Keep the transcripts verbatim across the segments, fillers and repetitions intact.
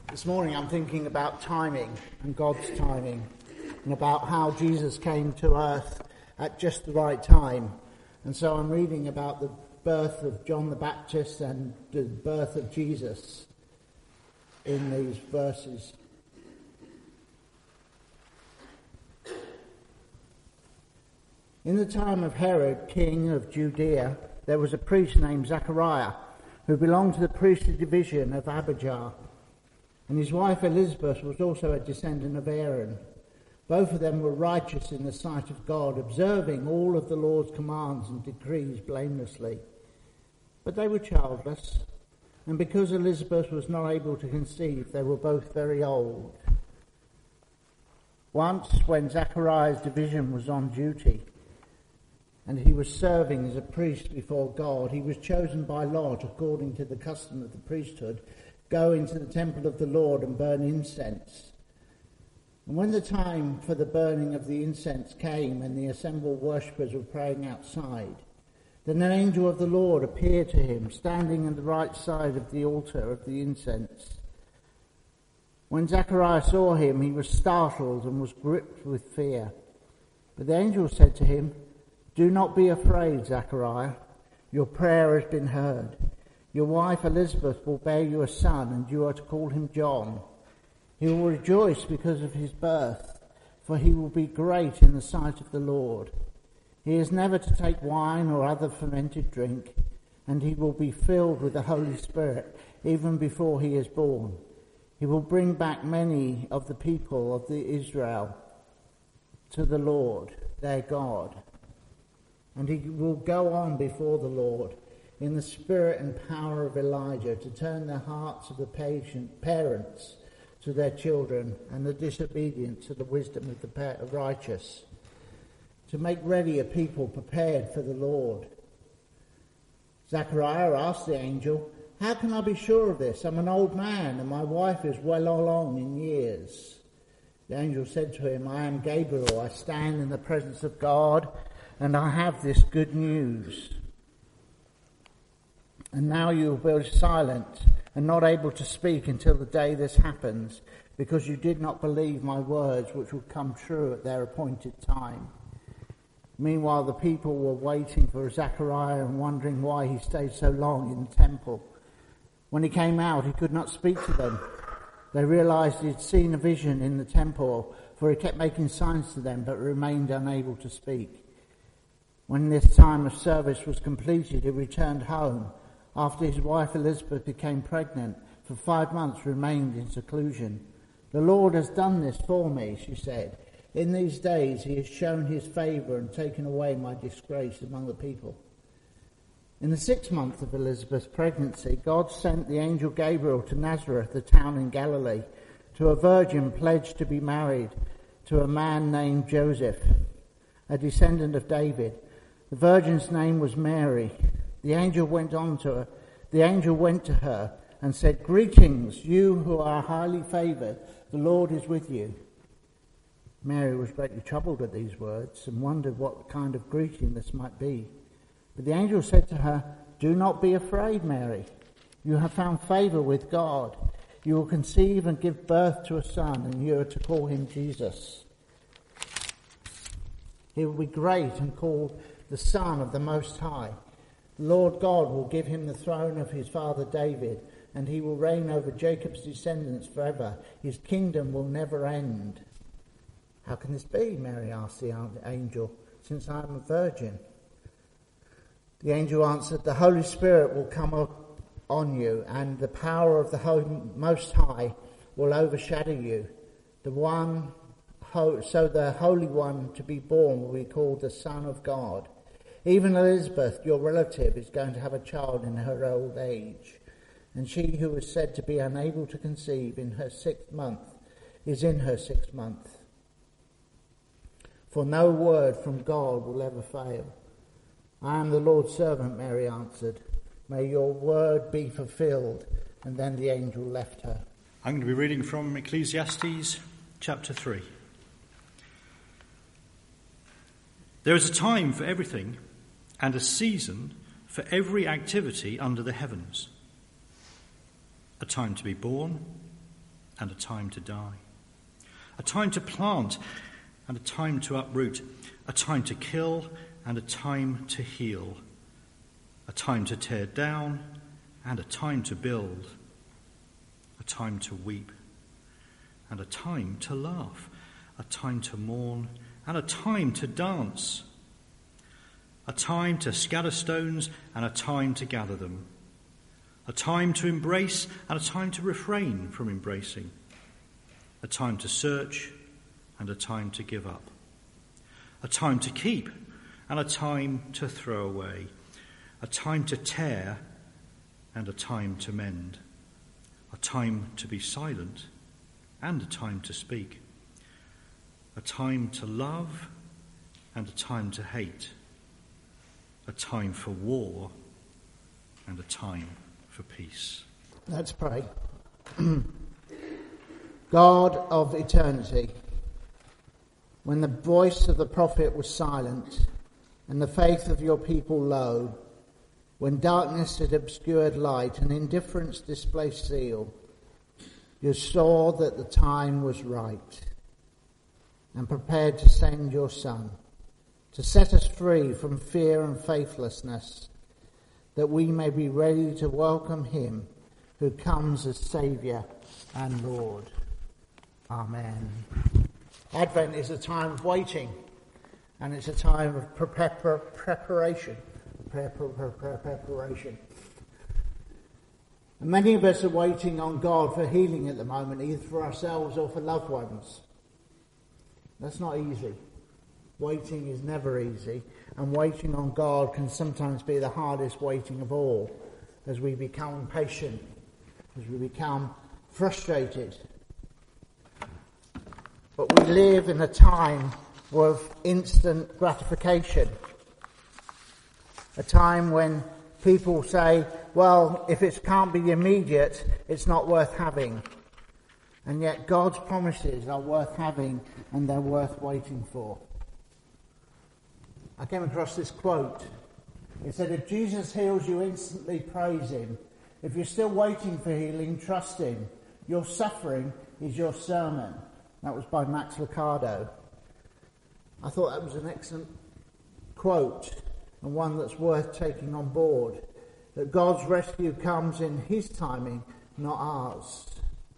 This morning I'm thinking about timing and God's timing, and about how Jesus came to earth at just the right time. And so I'm reading about the birth of John the Baptist and the birth of Jesus in these verses. In the time of Herod, king of Judea, there was a priest named Zachariah who belonged to the priestly division of Abijah. And his wife Elizabeth was also a descendant of Aaron. Both of them were righteous in the sight of God, observing all of the Lord's commands and decrees blamelessly. But they were childless, and because Elizabeth was not able to conceive, they were both very old. Once, when Zachariah's division was on duty, and he was serving as a priest before God, he was chosen by lot, according to the custom of the priesthood, go into the temple of the Lord and burn incense. And when the time for the burning of the incense came and the assembled worshippers were praying outside, then an angel of the Lord appeared to him, standing on the right side of the altar of the incense. When Zachariah saw him, he was startled and was gripped with fear. But the angel said to him, "Do not be afraid, Zachariah. Your prayer has been heard. Your wife Elizabeth will bear you a son, and you are to call him John. He will rejoice because of his birth, for he will be great in the sight of the Lord. He is never to take wine or other fermented drink, and he will be filled with the Holy Spirit even before he is born. He will bring back many of the people of the Israel to the Lord, their God. And he will go on before the Lord in the spirit and power of Elijah, to turn the hearts of the patient parents to their children, and the disobedient to the wisdom of the righteous, to make ready a people prepared for the Lord." Zechariah asked the angel, "How can I be sure of this? I'm an old man, and my wife is well along in years." The angel said to him, "I am Gabriel. I stand in the presence of God, and I have this good news. And now you will be silent and not able to speak until the day this happens, because you did not believe my words, which will come true at their appointed time." Meanwhile, the people were waiting for Zechariah and wondering why he stayed so long in the temple. When he came out, he could not speak to them. They realized he had seen a vision in the temple, for he kept making signs to them, but remained unable to speak. When this time of service was completed, he returned home. After his wife Elizabeth became pregnant, for five months remained in seclusion. "The Lord has done this for me," she said. "In these days he has shown his favour and taken away my disgrace among the people." In the sixth month of Elizabeth's pregnancy, God sent the angel Gabriel to Nazareth, a town in Galilee, to a virgin pledged to be married to a man named Joseph, a descendant of David. The virgin's name was Mary. The angel went on to her. The angel went to her and said, "Greetings, you who are highly favoured. The Lord is with you." Mary was greatly troubled at these words and wondered what kind of greeting this might be. But the angel said to her, "Do not be afraid, Mary. You have found favour with God. You will conceive and give birth to a son, and you are to call him Jesus. He will be great and called the Son of the Most High. The Lord God will give him the throne of his father David, and he will reign over Jacob's descendants forever. His kingdom will never end." "How can this be?" Mary asked the angel, "since I am a virgin?" The angel answered, "The Holy Spirit will come up on you, and the power of the Most High will overshadow you. The one, so the Holy One to be born will be called the Son of God. Even Elizabeth, your relative, is going to have a child in her old age, and she who was said to be unable to conceive in her sixth month is in her sixth month. For no word from God will ever fail." "I am the Lord's servant," Mary answered. "May your word be fulfilled." And then the angel left her. I'm going to be reading from Ecclesiastes chapter three. "There is a time for everything, and a season for every activity under the heavens. A time to be born, and a time to die, a time to plant and a time to uproot, a time to kill and a time to heal, a time to tear down and a time to build, a time to weep and a time to laugh, a time to mourn and a time to dance, a time to scatter stones and a time to gather them, a time to embrace and a time to refrain from embracing, a time to search and a time to give up, a time to keep and a time to throw away, a time to tear and a time to mend, a time to be silent and a time to speak, a time to love and a time to hate, a time for war and a time for peace. Let's pray. God of eternity, when the voice of the prophet was silent and the faith of your people low, when darkness had obscured light and indifference displaced zeal, you saw that the time was right and prepared to send your Son to set us free from fear and faithlessness, that we may be ready to welcome him who comes as Saviour and Lord. Amen. Advent is a time of waiting, and it's a time of pre- pre- preparation. Pre- pre- pre- preparation. And many of us are waiting on God for healing at the moment, either for ourselves or for loved ones. That's not easy. Waiting is never easy, and waiting on God can sometimes be the hardest waiting of all, as we become impatient, as we become frustrated. But we live in a time of instant gratification, a time when people say, well, if it can't be immediate, it's not worth having. And yet God's promises are worth having, and they're worth waiting for. I came across this quote. It said, if Jesus heals you instantly, praise him. If you're still waiting for healing, trust him. Your suffering is your sermon. That was by Max Lucado. I thought that was an excellent quote, and one that's worth taking on board. That God's rescue comes in his timing, not ours.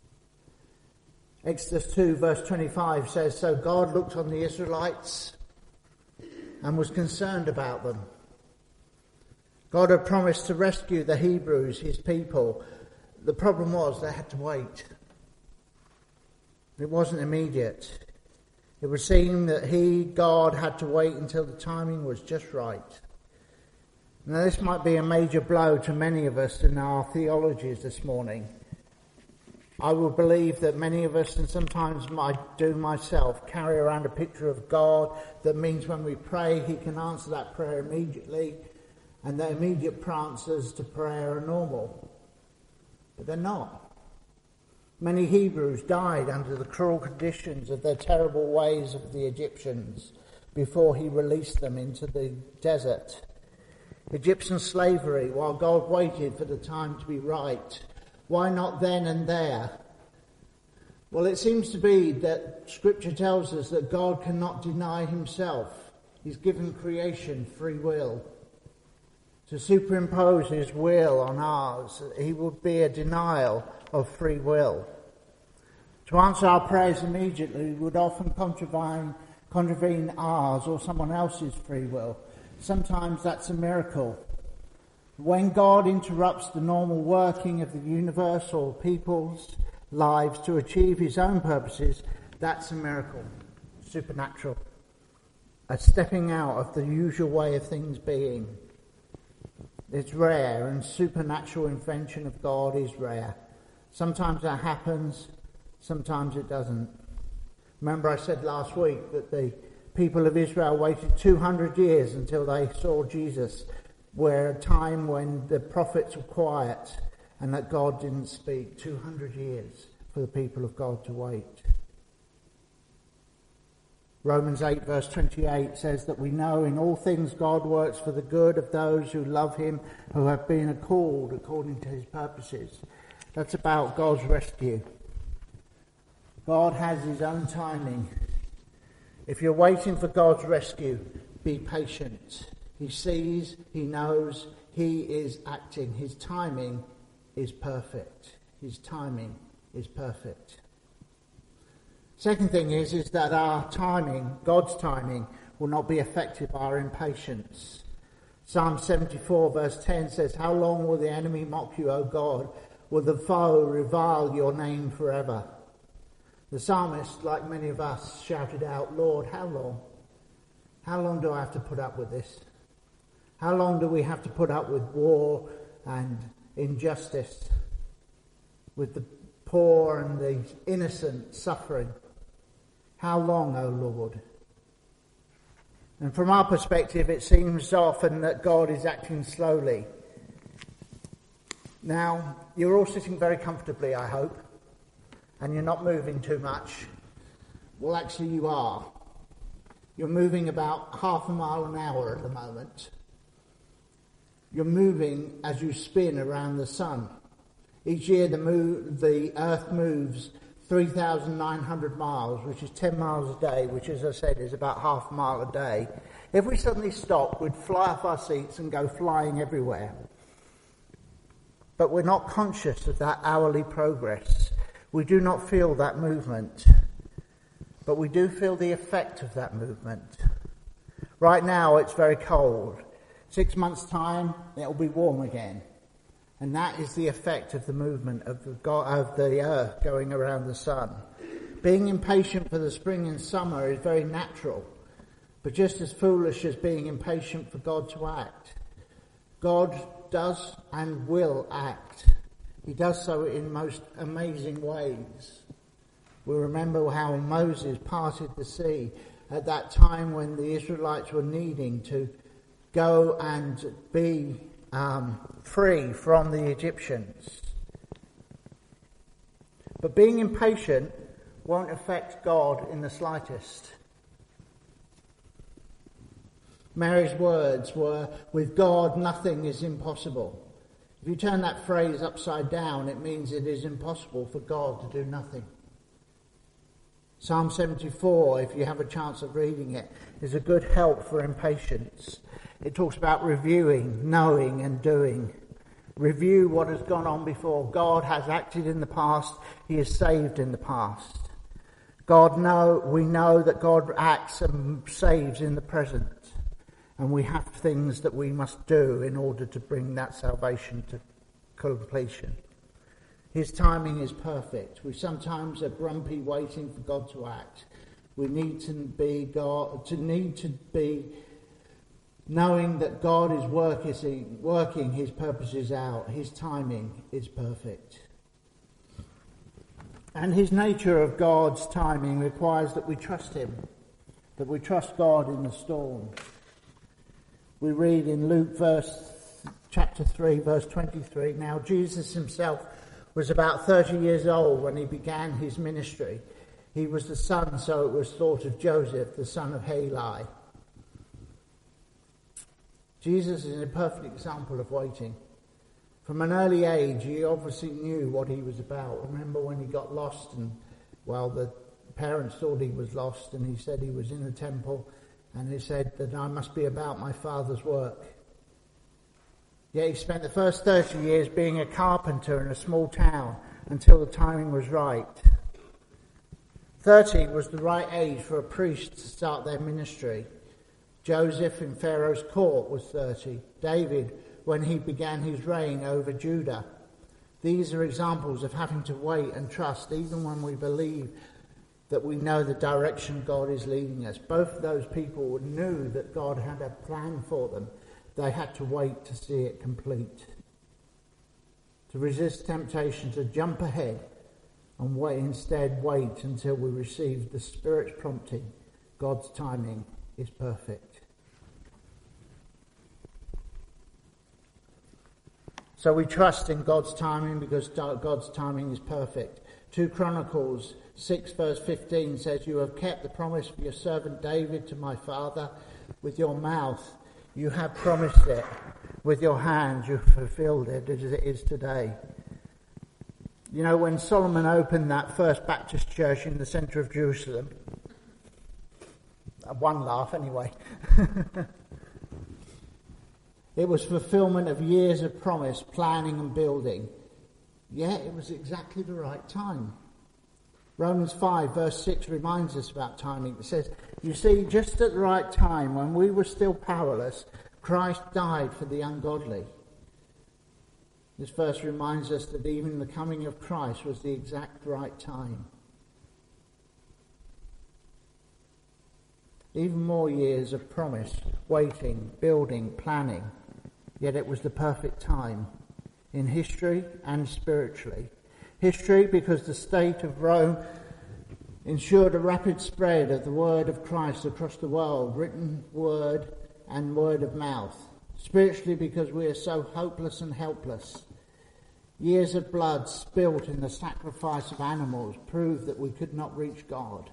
Exodus two verse twenty-five says, so God looked on the Israelites and was concerned about them. God had promised to rescue the Hebrews, his people. The problem was they had to wait. It wasn't immediate. It would seem that he, God, had to wait until the timing was just right. Now this might be a major blow to many of us in our theologies this morning. I will believe that many of us, and sometimes I do myself, carry around a picture of God that means when we pray, he can answer that prayer immediately, and the immediate answers to prayer are normal. But they're not. Many Hebrews died under the cruel conditions of their terrible ways of the Egyptians before he released them into the desert. Egyptian slavery, while God waited for the time to be right. Why not then and there? Well, it seems to be that Scripture tells us that God cannot deny himself. He's given creation free will. To superimpose his will on ours, he would be a denial of free will. To answer our prayers immediately would often contravene, contravene ours or someone else's free will. Sometimes that's a miracle. When God interrupts the normal working of the universe or people's lives to achieve his own purposes, that's a miracle, supernatural, a stepping out of the usual way of things being. It's rare, and supernatural invention of God is rare. Sometimes that happens, sometimes it doesn't. Remember I said last week that the people of Israel waited two hundred years until they saw Jesus, where a time when the prophets were quiet and that God didn't speak. two hundred years for the people of God to wait. Romans eight verse twenty-eight says that we know in all things God works for the good of those who love him, who have been called according to his purposes. That's about God's rescue. God has his own timing. If you're waiting for God's rescue, be patient. He sees, he knows, he is acting. His timing is perfect. His timing is perfect. Second thing is, is that our timing, God's timing, will not be affected by our impatience. Psalm seventy-four verse ten says, "How long will the enemy mock you, O God? Will the foe revile your name forever?" The psalmist, like many of us, shouted out, "Lord, how long? How long do I have to put up with this? How long do we have to put up with war and injustice, with the poor and the innocent suffering? How long, O Lord?" And from our perspective, it seems often that God is acting slowly. Now, you're all sitting very comfortably, I hope, and you're not moving too much. Well, actually you are. You're moving about half a mile an hour at the moment. You're moving as you spin around the sun. Each year the, move, the Earth moves three thousand nine hundred miles, which is ten miles a day, which, as I said, is about half a mile a day. If we suddenly stopped, we'd fly off our seats and go flying everywhere. But we're not conscious of that hourly progress. We do not feel that movement. But we do feel the effect of that movement. Right now, it's very cold. Six months' time, it'll be warm again. And that is the effect of the movement of the, God, of the earth going around the sun. Being impatient for the spring and summer is very natural, but just as foolish as being impatient for God to act. God does and will act. He does so in most amazing ways. We remember how Moses parted the sea at that time when the Israelites were needing to go and be Um, free from the Egyptians. But being impatient won't affect God in the slightest. Mary's words were, "With God nothing is impossible." If you turn that phrase upside down, it means it is impossible for God to do nothing. Psalm seventy-four, if you have a chance of reading it, is a good help for impatience. It talks about reviewing, knowing and doing. Review what has gone on before. God has acted in the past. He has saved in the past. God know, we know that God acts and saves in the present. And we have things that we must do in order to bring that salvation to completion. His timing is perfect. We sometimes are grumpy waiting for God to act. We need to be God, to need to be knowing that God is working, working his purposes out. His timing is perfect. And his nature of God's timing requires that we trust him, that we trust God in the storm. We read in Luke verse, chapter three, verse twenty-three, "Now Jesus himself was about thirty years old when he began his ministry. He was the son, so it was thought, of Joseph, the son of Heli." Jesus is a perfect example of waiting. From an early age, he obviously knew what he was about. Remember when he got lost and, well, the parents thought he was lost and he said he was in the temple and he said that I must be about my Father's work. Yet he spent the first thirty years being a carpenter in a small town until the timing was right. thirty was the right age for a priest to start their ministry. Joseph in Pharaoh's court was thirty. David, when he began his reign over Judah. These are examples of having to wait and trust even when we believe that we know the direction God is leading us. Both of those people knew that God had a plan for them. They had to wait to see it complete. To resist temptation to jump ahead and wait, instead wait until we receive the Spirit's prompting. God's timing is perfect. So we trust in God's timing because God's timing is perfect. Second Chronicles six verse fifteen says, "You have kept the promise of your servant David to my father. With your mouth you have promised it. With your hands you have fulfilled it as it is today." You know, when Solomon opened that first Baptist church in the centre of Jerusalem, one laugh anyway, it was fulfillment of years of promise, planning and building. Yet it was exactly the right time. Romans five verse six reminds us about timing. It says, you see, just at the right time, when we were still powerless, Christ died for the ungodly. This verse reminds us that even the coming of Christ was the exact right time. Even more years of promise, waiting, building, planning, yet it was the perfect time in history and spiritually. History because the state of Rome ensured a rapid spread of the word of Christ across the world, written word and word of mouth. Spiritually because we are so hopeless and helpless. Years of blood spilt in the sacrifice of animals proved that we could not reach God.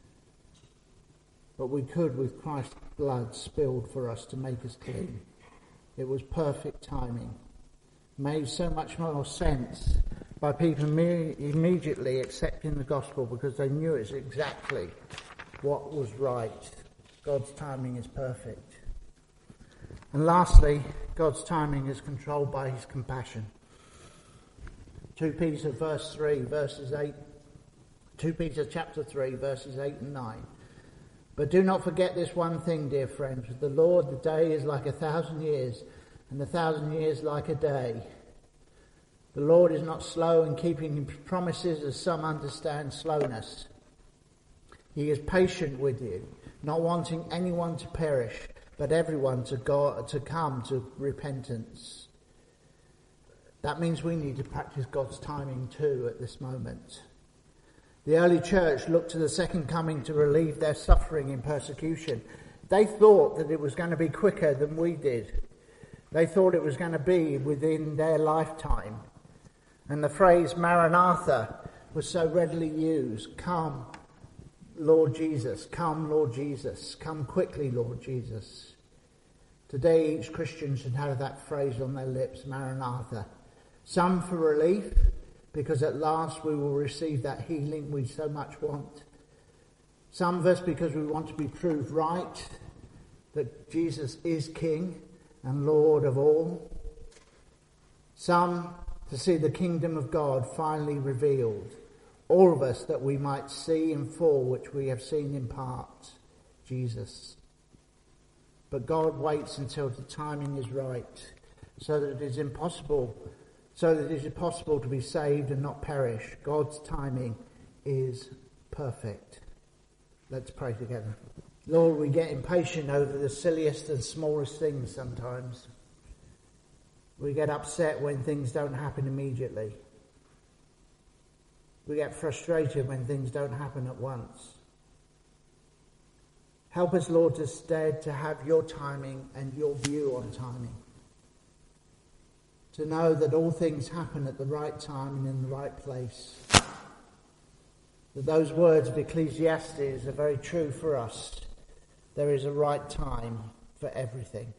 But we could with Christ's blood spilled for us to make us clean. It was perfect timing. Made so much more sense by people me- immediately accepting the gospel because they knew it's exactly what was right. God's timing is perfect. And lastly, God's timing is controlled by his compassion. Second Peter verse three, verses eight. Second Peter chapter three, verses eight and nine. But do not forget this one thing, dear friends. With the Lord, the day is like a thousand years, and a thousand years like a day. The Lord is not slow in keeping his promises, as some understand slowness. He is patient with you, not wanting anyone to perish, but everyone to go, to come to repentance. That means we need to practice God's timing too at this moment. The early church looked to the second coming to relieve their suffering in persecution. They thought that it was going to be quicker than we did. They thought it was going to be within their lifetime. And the phrase Maranatha was so readily used. Come, Lord Jesus. Come, Lord Jesus. Come quickly, Lord Jesus. Today each Christian should have that phrase on their lips, Maranatha. Some for relief, because at last we will receive that healing we so much want. Some of us because we want to be proved right, that Jesus is King and Lord of all. Some to see the kingdom of God finally revealed. All of us that we might see in full, which we have seen in part, Jesus. But God waits until the timing is right, so that it is impossible, so that it is possible to be saved and not perish. God's timing is perfect. Let's pray together. Lord, we get impatient over the silliest and smallest things sometimes. We get upset when things don't happen immediately. We get frustrated when things don't happen at once. Help us, Lord, instead to have your timing and your view on timing. To know that all things happen at the right time and in the right place. That those words of Ecclesiastes are very true for us. There is a right time for everything.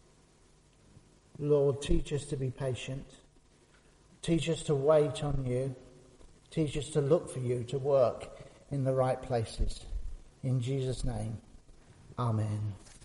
Lord, teach us to be patient. Teach us to wait on you. Teach us to look for you to work in the right places. In Jesus' name, amen.